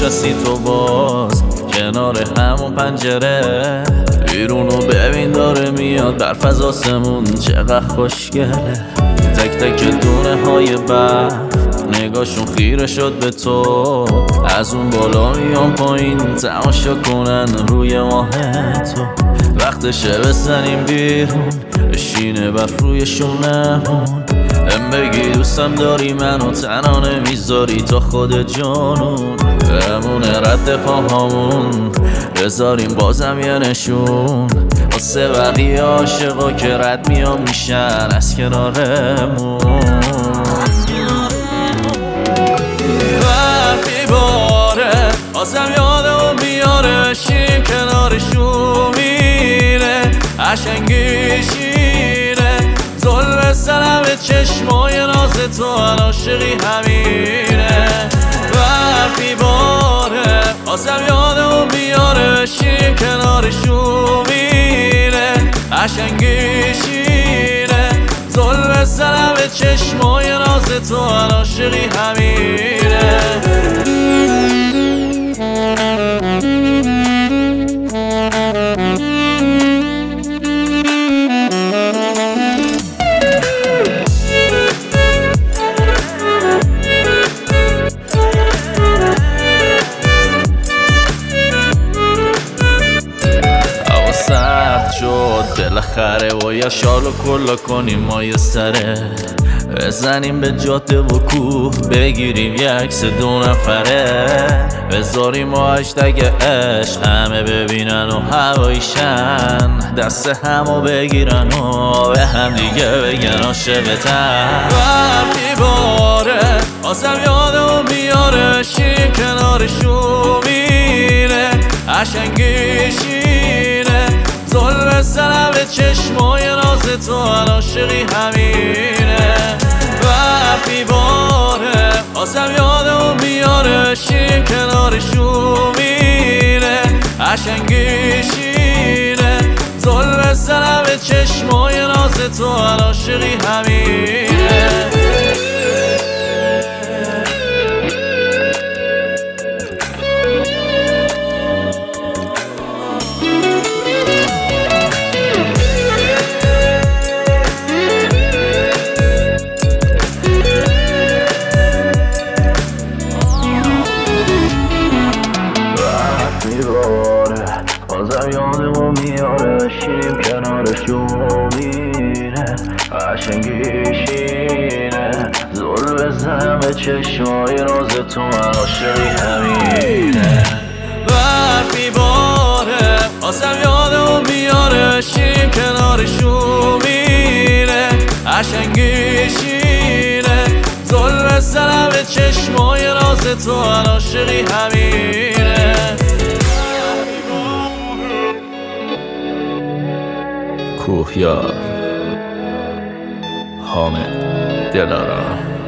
نشستی تو باز کنار همون پنجره، بیرونو ببین داره میاد برف از آسمون چقدر خوشگله. تک تک دونه های برف نگاهشون خیره شد به تو، از اون بالا میان پایین تماشا کنن روی ماه تو. وقتشه بزنیم بیرون بشینه برف روی شونمون، بگی دوستم داری منو تنها نمیذاری تا خود جانون. بمونه رد پاهامون بذاریم بازم یه نشون واسه بقیه عاشقا که رد میان میشن از کنارمون. برفی باره بازم یادمون میاره بشیم کنارشون، میره قشنگیشینه ظلم سرم به چشمای ناز تو عاشقی همینه. برفی باره بازم یادمون میاره بشیم کنارشون، میره قشنگیشینه ظلم سرم به چشمای ناز تو عاشقی همینه. بالاخره باید شالو کلا کنیم ما یه سره، بزنیم به جاده و کوه بگیریم یه عکس 2 نفره، بذاریم و هشتگ عشق همه ببینن و هوایشن، دست همو بگیرن و به هم دیگه بگن عاشقتن. برفی باره بازم یادمون میاره بشیم کنارشون، میره قشنگیشینه ظلم سرم به چشمای ناز تو عاشقی همینه. برفی باره بازم یادمون میاره بشیم کنارشون، میره قشنگیشینه ظلم سرم به چشمای ناز تو عاشقی همینه. بازم یادمون میاره بشیم کنارشون، میره قشنگیشینه زل بزنم به چشمای ناز تو عاشقی همینه. برفی باره بازم یادمون میاره بشیم کنارشون، میره قشنگیشینه زل بزنم به چشمای ناز تو عاشقی همینه. کوهیار حامد دلارام.